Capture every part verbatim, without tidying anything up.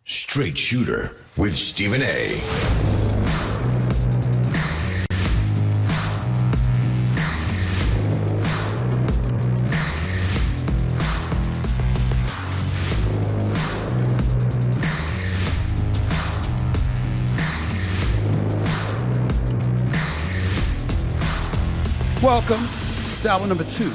Straight Shooter with Stephen A. Welcome to hour number two.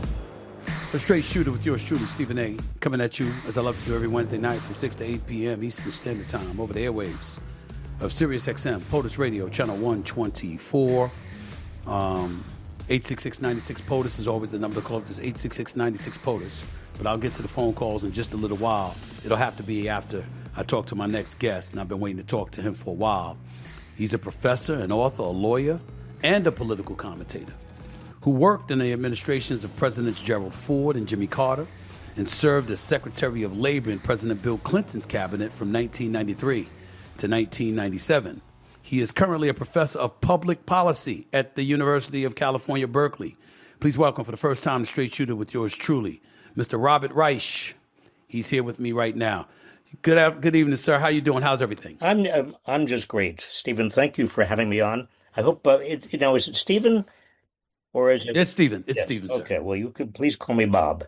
A Straight Shooter with yours truly, Stephen A. Coming at you, as I love to do every Wednesday night from six to eight p.m. Eastern Standard Time over the airwaves of Sirius X M, POTUS Radio, channel one twenty-four. Um, eight six six, nine six, POTUS is always the number to call. It's eight six six, nine six, POTUS. But I'll get to the phone calls in just a little while. It'll have to be after I talk to my next guest, and I've been waiting to talk to him for a while. He's a professor, an author, a lawyer, and a political commentator who worked in the administrations of Presidents Gerald Ford and Jimmy Carter and served as Secretary of Labor in President Bill Clinton's cabinet from nineteen ninety-three to nineteen ninety-seven. He is currently a professor of public policy at the University of California, Berkeley. Please welcome for the first time the Straight Shooter with yours truly, Mister Robert Reich. He's here with me right now. Good af- good evening, sir. How you doing? How's everything? I'm um, I'm just great, Stephen. Thank you for having me on. I hope uh, it, you know. Is it Stephen? Or is it? It's Stephen. It's yeah. Stephen, sir. Okay, well, you could please call me Bob.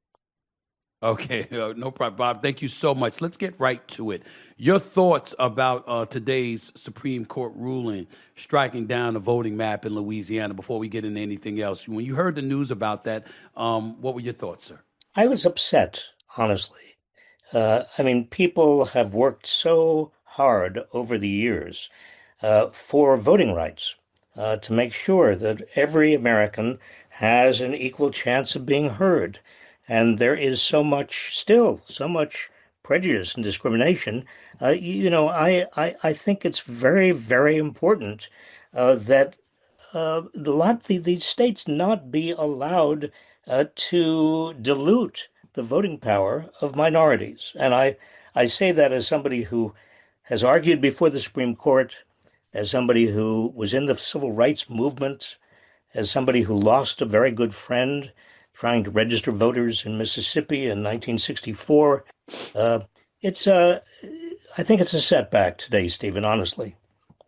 Okay, uh, no problem, Bob. Thank you so much. Let's get right to it. Your thoughts about uh, today's Supreme Court ruling striking down the voting map in Louisiana before we get into anything else. When you heard the news about that, um, what were your thoughts, sir? I was upset, honestly. Uh, I mean, people have worked so hard over the years uh, for voting rights. Uh, to make sure that every American has an equal chance of being heard. And there is so much, still, so much prejudice and discrimination. Uh, you, you know, I, I, I think it's very, very important uh, that uh, the lot the, these states not be allowed uh, to dilute the voting power of minorities. And I, I say that as somebody who has argued before the Supreme Court, as somebody who was in the civil rights movement, as somebody who lost a very good friend trying to register voters in Mississippi in nineteen sixty-four. Uh, it's a, I think it's a setback today, Stephen, honestly.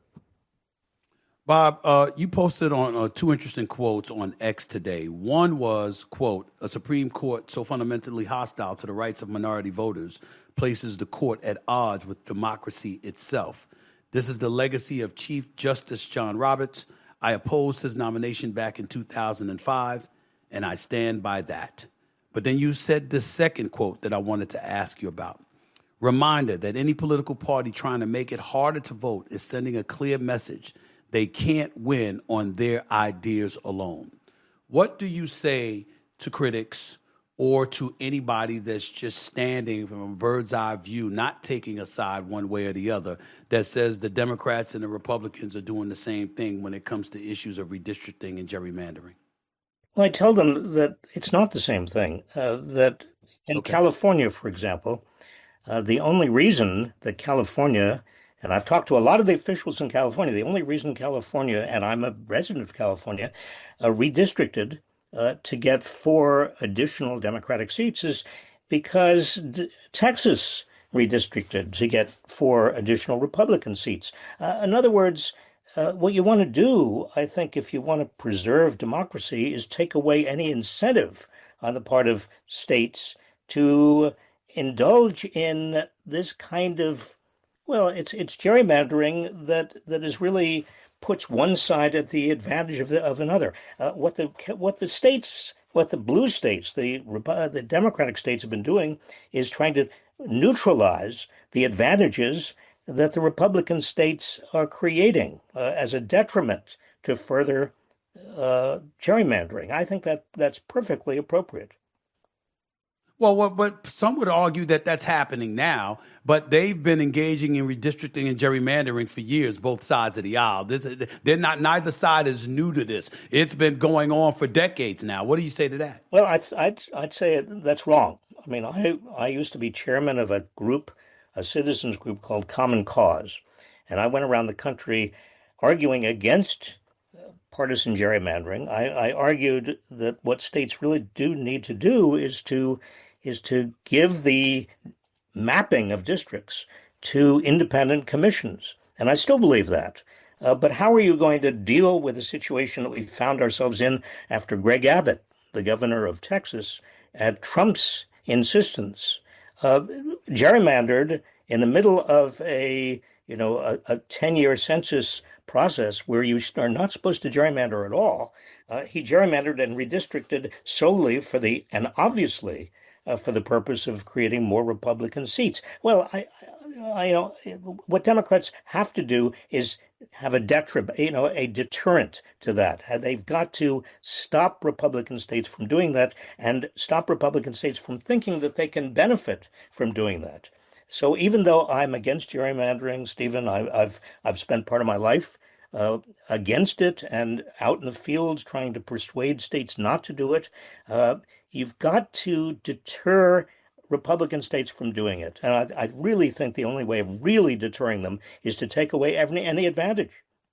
Bob, uh, you posted on uh, two interesting quotes on X today. One was, quote, a Supreme Court so fundamentally hostile to the rights of minority voters places the court at odds with democracy itself. This is the legacy of Chief Justice John Roberts. I opposed his nomination back in two thousand five, and I stand by that. But then you said the second quote that I wanted to ask you about. Reminder that any political party trying to make it harder to vote is sending a clear message. They can't win on their ideas alone. What do you say to critics or to anybody that's just standing from a bird's eye view, not taking a side one way or the other, that says the Democrats and the Republicans are doing the same thing when it comes to issues of redistricting and gerrymandering? Well, I tell them that it's not the same thing. Uh, that in okay. California, for example, uh, the only reason that California, and I've talked to a lot of the officials in California, the only reason California, and I'm a resident of California, uh, redistricted Uh, to get four additional Democratic seats is because D- Texas redistricted to get four additional Republican seats. Uh, in other words, uh, what you want to do, I think, if you want to preserve democracy, is take away any incentive on the part of states to indulge in this kind of, well, it's it's gerrymandering that that is really puts one side at the advantage of the, of another. Uh, what the what the states, what the blue states, the uh, the Democratic states have been doing is trying to neutralize the advantages that the Republican states are creating uh, as a detriment to further uh, gerrymandering. I think that that's perfectly appropriate. Well, well, but some would argue that that's happening now, but they've been engaging in redistricting and gerrymandering for years, both sides of the aisle. This, they're not, neither side is new to this. It's been going on for decades now. What do you say to that? Well, I'd, I'd, I'd say that's wrong. I mean, I, I used to be chairman of a group, a citizens group called Common Cause, and I went around the country arguing against partisan gerrymandering. I, I argued that what states really do need to do is to is to give the mapping of districts to independent commissions. And I still believe that. Uh, but how are you going to deal with the situation that we found ourselves in after Greg Abbott, the governor of Texas, at Trump's insistence, uh, gerrymandered in the middle of a, you know, a, a ten-year census process where you are not supposed to gerrymander at all. Uh, he gerrymandered and redistricted solely for the, and obviously, uh, for the purpose of creating more Republican seats. Well, I, I, you know, what Democrats have to do is have a detriment, you know, a deterrent to that. They've got to stop Republican states from doing that and stop Republican states from thinking that they can benefit from doing that. So even though I'm against gerrymandering, Stephen, I, I've I've spent part of my life uh, against it and out in the fields trying to persuade states not to do it. Uh, you've got to deter Republican states from doing it. And I, I really think the only way of really deterring them is to take away every, any advantage.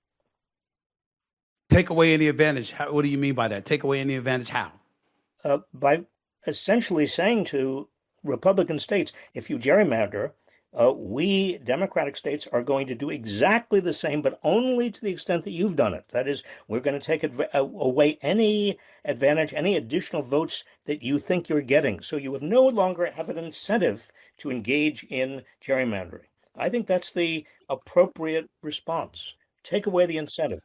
Take away any advantage? How, what do you mean by that? Take away any advantage how? Uh, by essentially saying to Republican states, if you gerrymander, uh, we Democratic states are going to do exactly the same, but only to the extent that you've done it. That is, we're going to take adv- away any advantage, any additional votes that you think you're getting. So you have no longer have an incentive to engage in gerrymandering. I think that's the appropriate response. Take away the incentive.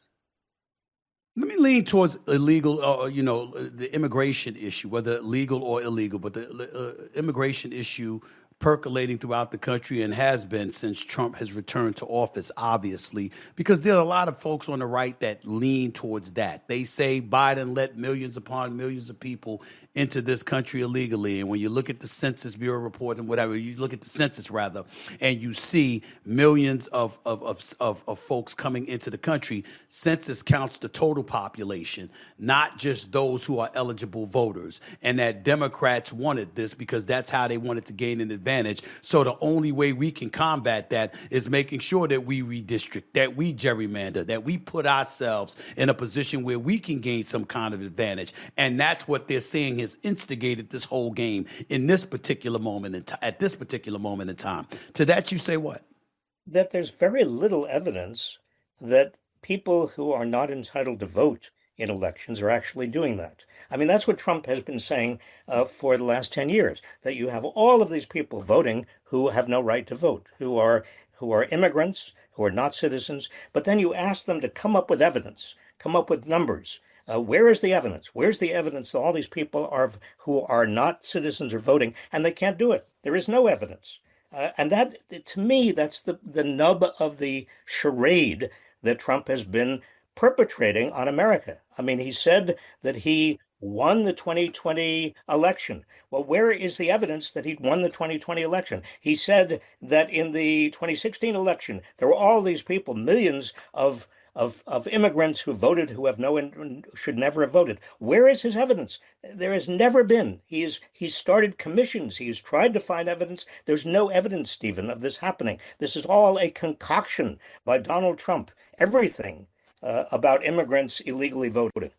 Let me lean towards illegal, uh, you know, the immigration issue, whether legal or illegal, but the uh, immigration issue percolating throughout the country and has been since Trump has returned to office, obviously, because there are a lot of folks on the right that lean towards that. They say Biden let millions upon millions of people into this country illegally. And when you look at the Census Bureau report and whatever, you look at the census rather, and you see millions of, of, of, of, of folks coming into the country, census counts the total population, not just those who are eligible voters. And that Democrats wanted this because that's how they wanted to gain an advantage. So the only way we can combat that is making sure that we redistrict, that we gerrymander, that we put ourselves in a position where we can gain some kind of advantage. And that's what they're saying has instigated this whole game in this particular moment in t- at this particular moment in time. To that you say what? That there's very little evidence that people who are not entitled to vote in elections are actually doing that. I mean, that's what Trump has been saying uh, for the last ten years, that you have all of these people voting who have no right to vote, who are who are immigrants, who are not citizens, but then you ask them to come up with evidence, come up with numbers. Uh, where is the evidence? Where's the evidence that all these people are who are not citizens are voting, and they can't do it? There is no evidence. Uh, and that, to me, that's the, the nub of the charade that Trump has been perpetrating on America. I mean, he said that he won the twenty twenty election. Well, where is the evidence that he'd won the twenty twenty election? He said that in the twenty sixteen election, there were all these people, millions of Of, of immigrants who voted who have no should never have voted. Where is his evidence? There has never been. He is he's started commissions. He's tried to find evidence. There's no evidence, Stephen, of this happening. This is all a concoction by Donald Trump. Everything uh, about immigrants illegally voting.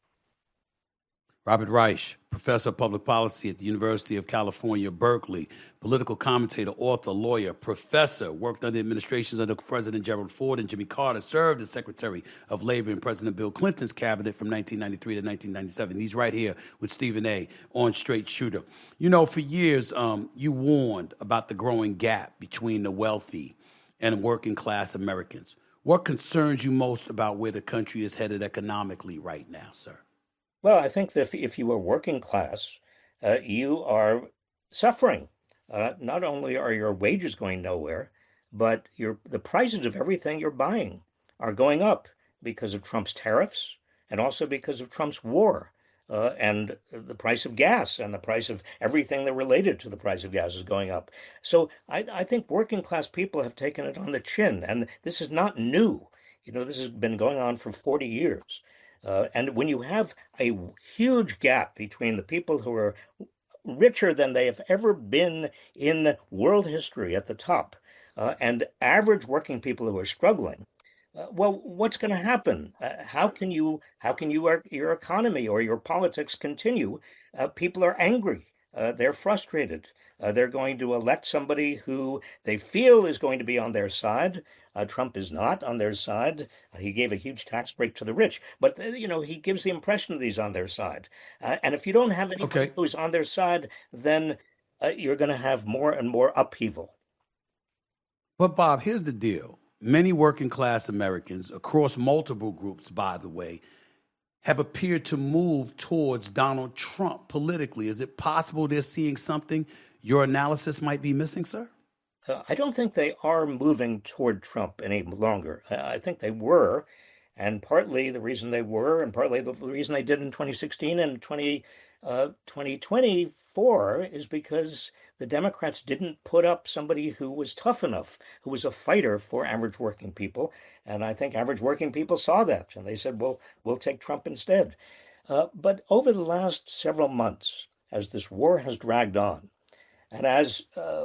Robert Reich, professor of public policy at the University of California, Berkeley, political commentator, author, lawyer, professor, worked under administrations under President Gerald Ford and Jimmy Carter, served as Secretary of Labor in President Bill Clinton's cabinet from nineteen ninety-three to nineteen ninety-seven. He's right here with Stephen A. on Straight Shooter. You know, for years, um, you warned about the growing gap between the wealthy and working class Americans. What concerns you most about where the country is headed economically right now, sir? Well, I think that if, if you are working class, uh, you are suffering. Uh, not only are your wages going nowhere, but your the prices of everything you're buying are going up because of Trump's tariffs and also because of Trump's war. Uh, and the price of gas and the price of everything that related to the price of gas is going up. So I, I think working class people have taken it on the chin. And this is not new. You know, this has been going on for forty years. Uh, and when you have a huge gap between the people who are richer than they have ever been in world history at the top uh, and average working people who are struggling, uh, well, what's going to happen? Uh, how can you how can you uh, your economy or your politics continue? Uh, people are angry. Uh, they're frustrated. Uh, they're going to elect somebody who they feel is going to be on their side. Uh, Trump is not on their side. Uh, he gave a huge tax break to the rich, but uh, you know he gives the impression that he's on their side. Uh, and if you don't have anybody Okay. who's on their side, then uh, you're going to have more and more upheaval. But Bob, here's the deal. Many working class Americans across multiple groups, by the way, have appeared to move towards Donald Trump politically. Is it possible they're seeing something your analysis might be missing, sir? Uh, I don't think they are moving toward Trump any longer. I, I think they were, and partly the reason they were, and partly the reason they did in twenty sixteen and twenty, uh, twenty twenty-four is because the Democrats didn't put up somebody who was tough enough, who was a fighter for average working people. And I think average working people saw that, and they said, well, we'll take Trump instead. Uh, but over the last several months, as this war has dragged on, and as uh,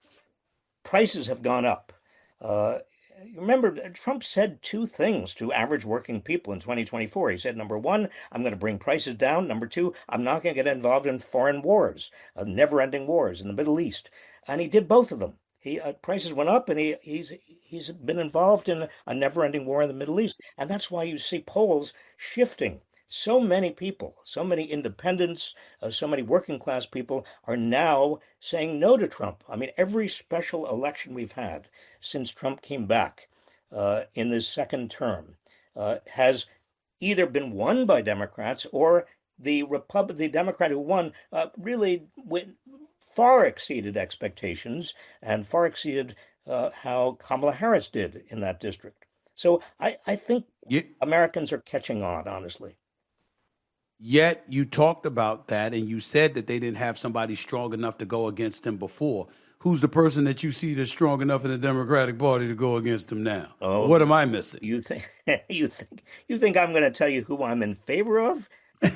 prices have gone up. Uh, remember, Trump said two things to average working people in twenty twenty-four. He said, number one, I'm going to bring prices down. Number two, I'm not going to get involved in foreign wars, uh, never-ending wars in the Middle East. And he did both of them. He uh, prices went up, and he he's he's been involved in a never-ending war in the Middle East, and that's why you see polls shifting. So many people, so many independents, uh, so many working class people are now saying no to Trump. I mean, every special election we've had since Trump came back uh, in this second term uh, has either been won by Democrats or the Repub- the Democrat who won uh, really went, far exceeded expectations and far exceeded uh, how Kamala Harris did in that district. So I, I think Yeah. Americans are catching on, honestly. Yet you talked about that and you said that they didn't have somebody strong enough to go against him before. Who's the person that you see that's strong enough in the Democratic Party to go against him now? Oh, What am I missing? you think you think you think I'm going to tell you who I'm in favor of? You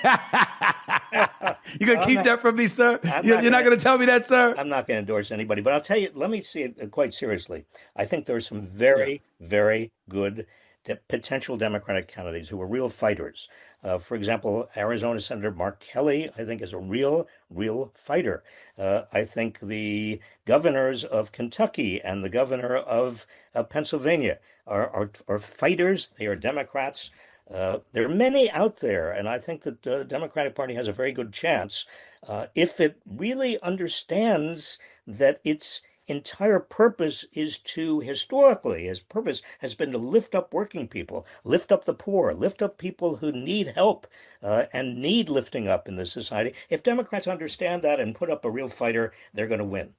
gonna I'm keep not, that from me, sir? I'm You're not you're not gonna, gonna tell me that, sir? I'm not going to endorse anybody, but I'll tell you. Let me see it quite seriously. I think there are some Yeah. very, very good de- potential Democratic candidates who are real fighters. Uh, for example, Arizona Senator Mark Kelly, I think, is a real, real fighter. Uh, I think the governors of Kentucky and the governor of uh, Pennsylvania are, are are fighters. They are Democrats. Uh, there are many out there, and I think that the Democratic Party has a very good chance uh, if it really understands that its entire purpose is to, historically, its purpose has been to lift up working people, lift up the poor, lift up people who need help uh, and need lifting up in this society. If Democrats understand that and put up a real fighter, they're going to win.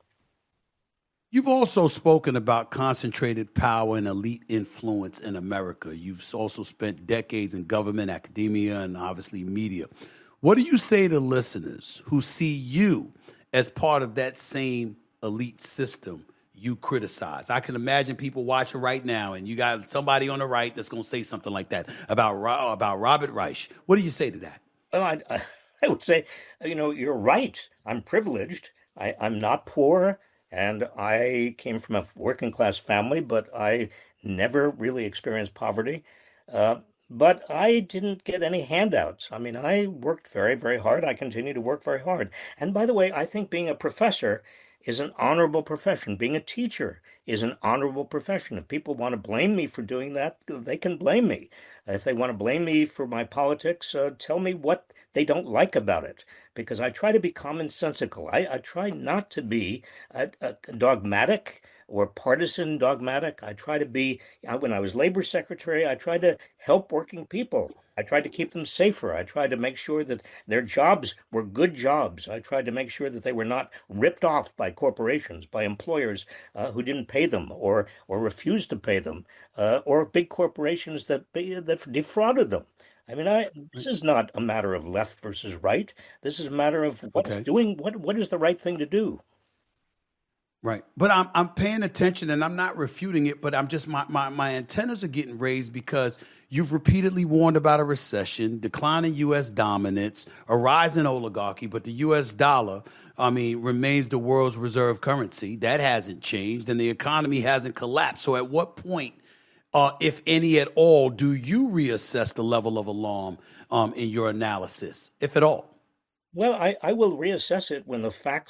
You've also spoken about concentrated power and elite influence in America. You've also spent decades in government, academia, and obviously media. What do you say to listeners who see you as part of that same elite system you criticize? I can imagine people watching right now, and you got somebody on the right that's going to say something like that about about Robert Reich. What do you say to that? Well, I, I would say, you know, you're right. I'm privileged. I, I'm not poor. And I came from a working class family, but I never really experienced poverty. Uh, but I didn't get any handouts. I mean, I worked very, very hard. I continue to work very hard. And by the way, I think being a professor is an honorable profession. Being a teacher is an honorable profession. If people want to blame me for doing that, they can blame me. If they want to blame me for my politics, uh, tell me what they don't like about it, because I try to be commonsensical. I, I try not to be uh, uh, dogmatic or partisan dogmatic. I try to be, uh, when I was labor secretary, I tried to help working people. I tried to keep them safer. I tried to make sure that their jobs were good jobs. I tried to make sure that they were not ripped off by corporations, by employers uh, who didn't pay them or or refused to pay them, uh, or big corporations that that defrauded them. I mean, I, this is not a matter of left versus right. This is a matter of what is Okay. doing what what is the right thing to do. Right. But I'm I'm paying attention and I'm not refuting it, but I'm just my, my, my antennas are getting raised because you've repeatedly warned about a recession, declining U S dominance, a rise in oligarchy, but the U S dollar, I mean, remains the world's reserve currency. That hasn't changed and the economy hasn't collapsed. So at what point, uh, if any at all, do you reassess the level of alarm um, in your analysis, if at all? Well, I, I will reassess it when the facts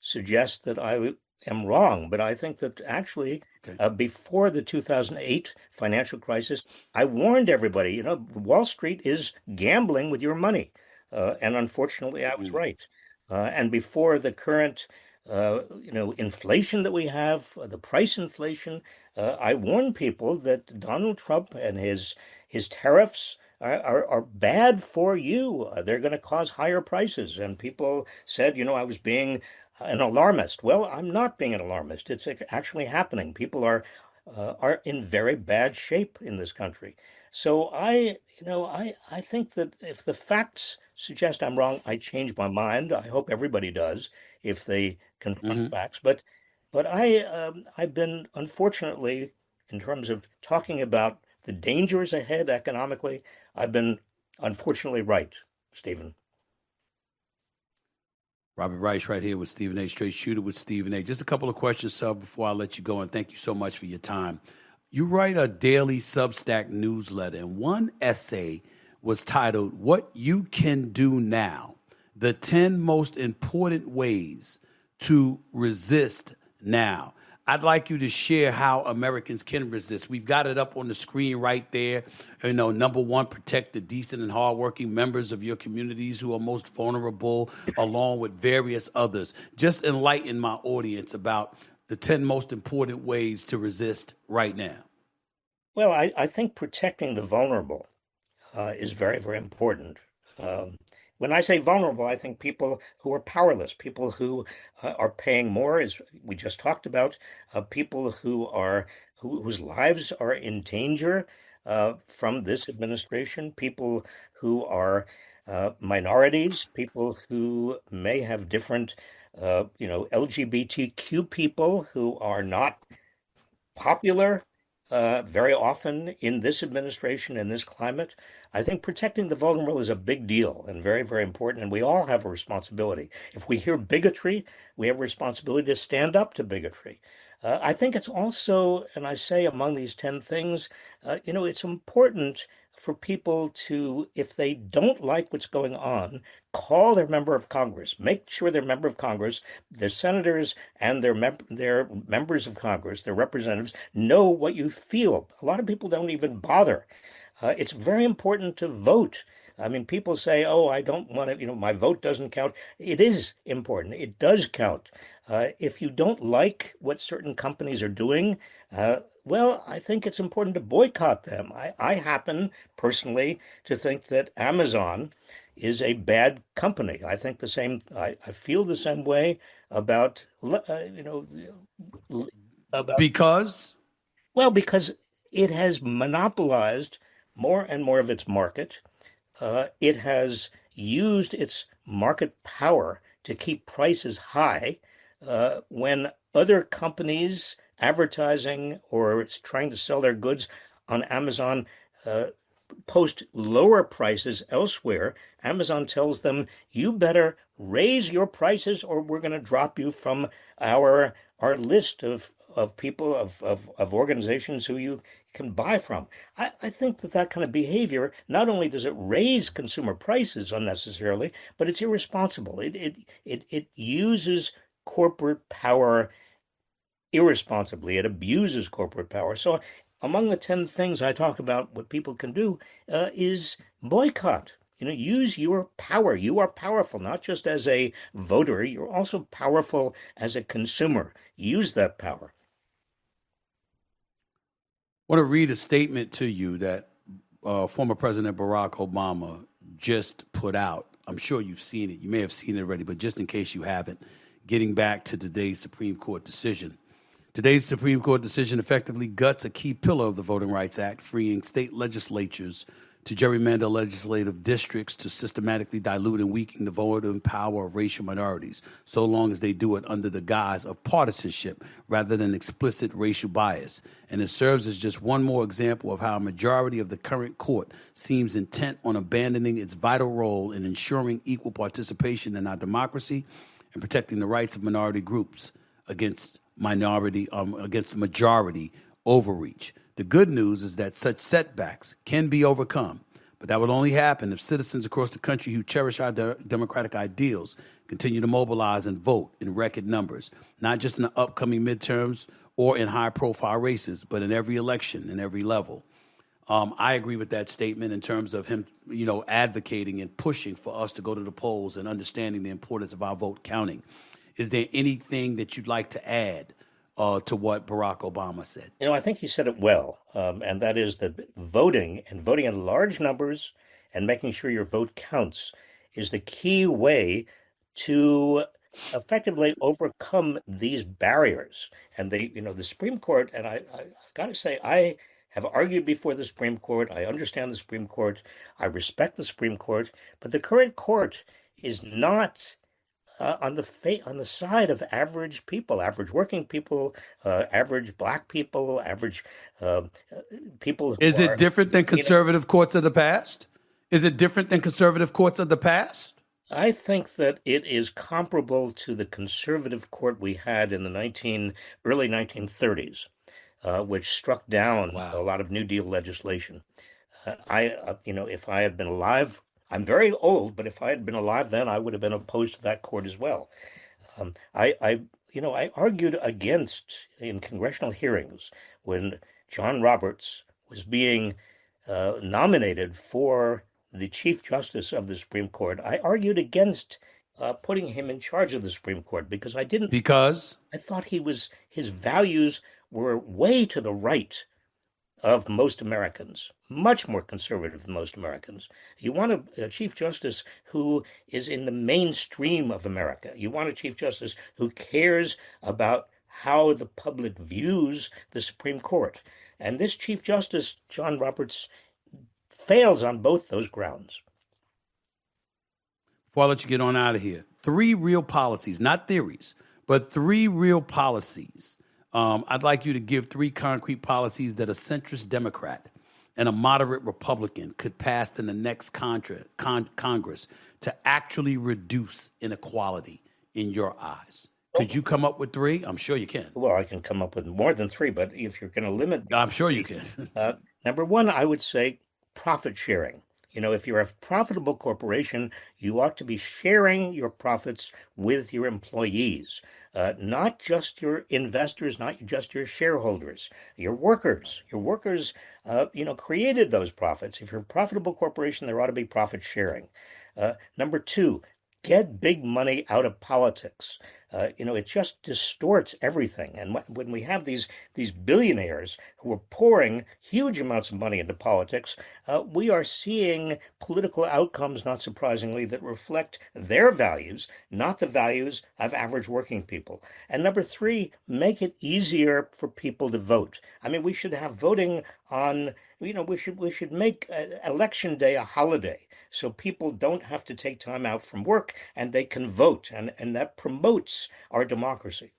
suggest that I am wrong, but I think that actually Okay. uh, before the two thousand eight financial crisis, I warned everybody, you know, Wall Street is gambling with your money. Uh, and unfortunately, I was Mm. right. Uh, and before the current, uh, you know, inflation that we have, uh, the price inflation, uh, I warned people that Donald Trump and his his tariffs are, are, are bad for you. Uh, they're going to cause higher prices. And people said, you know, I was being an alarmist. Well, I'm not being an alarmist. It's actually happening. People are uh, are in very bad shape in this country. So I, you know, I I think that if the facts suggest I'm wrong, I change my mind. I hope everybody does if they confront Hmm. facts. But but I um, I've been unfortunately, in terms of talking about the dangers ahead economically, I've been unfortunately right, Stephen. Robert Rice right here with Stephen A. Straight Shooter with Stephen A. Just a couple of questions, sir, before I let you go, and thank you so much for your time. You write a daily Substack newsletter, and one essay was titled, What You Can Do Now, the ten Most Important Ways to Resist Now. I'd like you to share how Americans can resist. We've got it up on the screen right there. You know, number one, protect the decent and hardworking members of your communities who are most vulnerable, along with various others. Just enlighten my audience about the ten most important ways to resist right now. Well, I, I think protecting the vulnerable uh, is very, very important. Um, when I say vulnerable, I think people who are powerless, people who uh, are paying more, as we just talked about, uh, people who are who, whose lives are in danger uh, from this administration, people who are uh, minorities, people who may have different, uh, you know, L G B T Q people who are not popular uh, very often in this administration and this climate. I think protecting the vulnerable is a big deal and very, very important. And we all have a responsibility. If we hear bigotry, we have a responsibility to stand up to bigotry. Uh, I think it's also, and I say among these ten things, uh, you know, it's important for people to, if they don't like what's going on, call their member of Congress. Make sure their member of Congress, their senators and their mem- their members of Congress, their representatives, know what you feel. A lot of people don't even bother. Uh, it's very important to vote. I mean, people say, "Oh, I don't want to," you know, my vote doesn't count. It is important. It does count. Uh, if you don't like what certain companies are doing, uh, well, I think it's important to boycott them. I, I happen personally to think that Amazon is a bad company. I think the same. I, I feel the same way about uh, you know about Because well because it has monopolized more and more of its market. Uh, it has used its market power to keep prices high uh, when other companies advertising or trying to sell their goods on Amazon uh, post lower prices elsewhere. Amazon tells them, you better raise your prices or we're going to drop you from our our list of, of people, of, of, of organizations who you can buy from. I, I think that that kind of behavior, not only does it raise consumer prices unnecessarily, but it's irresponsible. It, it, it, it uses corporate power irresponsibly. It abuses corporate power. So among the ten things I talk about what people can do uh, is boycott. You know, use your power. You are powerful, not just as a voter. You're also powerful as a consumer. Use that power. I want to read a statement to you that uh, former President Barack Obama just put out. I'm sure you've seen it. You may have seen it already, but just in case you haven't, getting back to today's Supreme Court decision. Today's Supreme Court decision effectively guts a key pillar of the Voting Rights Act, freeing state legislatures to gerrymander legislative districts to systematically dilute and weaken the voting power of racial minorities, so long as they do it under the guise of partisanship rather than explicit racial bias. And it serves as just one more example of how a majority of the current court seems intent on abandoning its vital role in ensuring equal participation in our democracy and protecting the rights of minority groups against minority, um, against majority overreach. The good news is that such setbacks can be overcome But that would only happen if citizens across the country who cherish our de- democratic ideals continue to mobilize and vote in record numbers, not just in the upcoming midterms or in high-profile races, but in every election and every level. Um, I agree with that statement in terms of him, you know, advocating and pushing for us to go to the polls and understanding the importance of our vote counting. Is there anything that you'd like to add uh, to what Barack Obama said? You know, I think he said it well, um, and that is that voting and voting in large numbers and making sure your vote counts is the key way to effectively overcome these barriers. And they, you know, the Supreme Court, and I, I got to say, I have argued before the Supreme Court. I understand the Supreme Court. I respect the Supreme Court, but the current court is not uh, on the fa- on the side of average people, average working people, uh, average black people, average uh, people. Who Is are, it different than conservative you know, courts of the past? Is it different than conservative courts of the past? I think that it is comparable to the conservative court we had in the nineteen early nineteen thirties, uh, which struck down Wow. a lot of New Deal legislation. Uh, I, uh, you know, if I had been alive, I'm very old, but if I had been alive then, I would have been opposed to that court as well. Um, I, I, you know, I argued against in congressional hearings when John Roberts was being uh, nominated for the Chief Justice of the Supreme Court. I argued against uh, putting him in charge of the Supreme Court because I didn't. Because I thought he was his values were way to the right of most Americans, much more conservative than most Americans. You want a, a Chief Justice who is in the mainstream of America. You want a Chief Justice who cares about how the public views the Supreme Court. And this Chief Justice, John Roberts, fails on both those grounds. Before I let you get on out of here, three real policies, not theories, but three real policies. Um, I'd like you to give three concrete policies that a centrist Democrat and a moderate Republican could pass in the next contra, con- Congress to actually reduce inequality in your eyes. Could you come up with three? I'm sure you can. Well, I can come up with more than three, but if you're going to limit... I'm sure you can. uh, number one, I would say profit sharing. You know, if you're a profitable corporation, you ought to be sharing your profits with your employees, uh, not just your investors, not just your shareholders, your workers. Your workers, uh, you know, created those profits. If you're a profitable corporation, there ought to be profit sharing. Uh, number two, get big money out of politics. Uh, you know, it just distorts everything. And when we have these these billionaires who are pouring huge amounts of money into politics, uh, we are seeing political outcomes, not surprisingly, that reflect their values, not the values of average working people. And number three, make it easier for people to vote. I mean, we should have voting on, you know, we should we should make uh, election day a holiday, so people don't have to take time out from work and they can vote, and, and that promotes our democracy.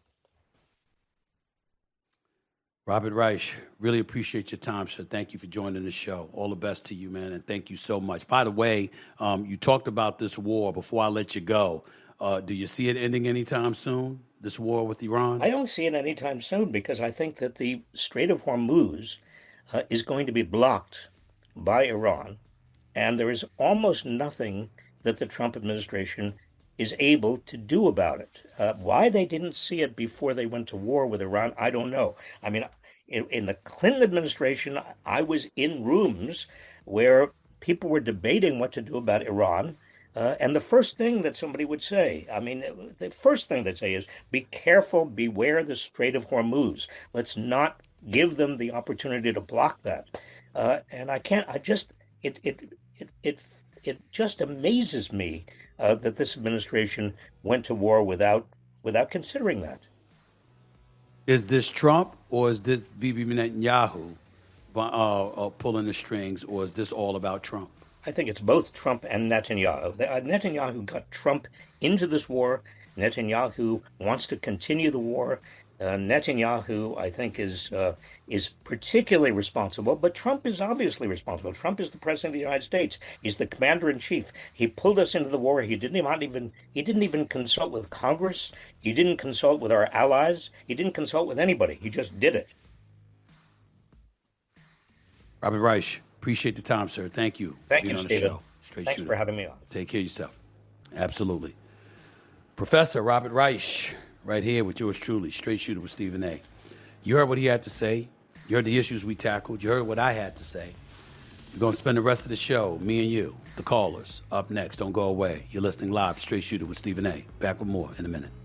Robert Reich, really appreciate your time, sir. Thank you for joining the show. All the best to you, man, and thank you so much. By the way, um, you talked about this war. Before I let you go, uh, do you see it ending anytime soon, this war with Iran? I don't see it anytime soon because I think that the Strait of Hormuz uh, is going to be blocked by Iran. And there is almost nothing that the Trump administration is able to do about it. Uh, why they didn't see it before they went to war with Iran, I don't know. I mean, in, in the Clinton administration, I was in rooms where people were debating what to do about Iran. Uh, and the first thing that somebody would say, I mean, the first thing they'd say is, be careful, beware the Strait of Hormuz. Let's not give them the opportunity to block that. Uh, and I can't, I just, it, it, It it it just amazes me uh, that this administration went to war without without considering that. Is this Trump or is this Bibi Netanyahu uh, uh, pulling the strings, or is this all about Trump? I think it's both Trump and Netanyahu. Netanyahu got Trump into this war. Netanyahu wants to continue the war. Uh, Netanyahu, I think, is uh, is particularly responsible, but Trump is obviously responsible. Trump is the president of the United States. He's the commander in chief. He pulled us into the war. He didn't even he didn't even consult with Congress. He didn't consult with our allies. He didn't consult with anybody. He just did it. Robert Reich, Appreciate the time, sir. Thank you. Thank for being you, on the Stephen. show. Straight Thank shooter. you for having me on. Take care of yourself. Absolutely. Professor Robert Reich, right here with yours truly, Straight Shooter with Stephen A. You heard what he had to say. You heard the issues we tackled. You heard what I had to say. We're going to spend the rest of the show, me and you, the callers, up next. Don't go away. You're listening live to Straight Shooter with Stephen A. Back with more in a minute.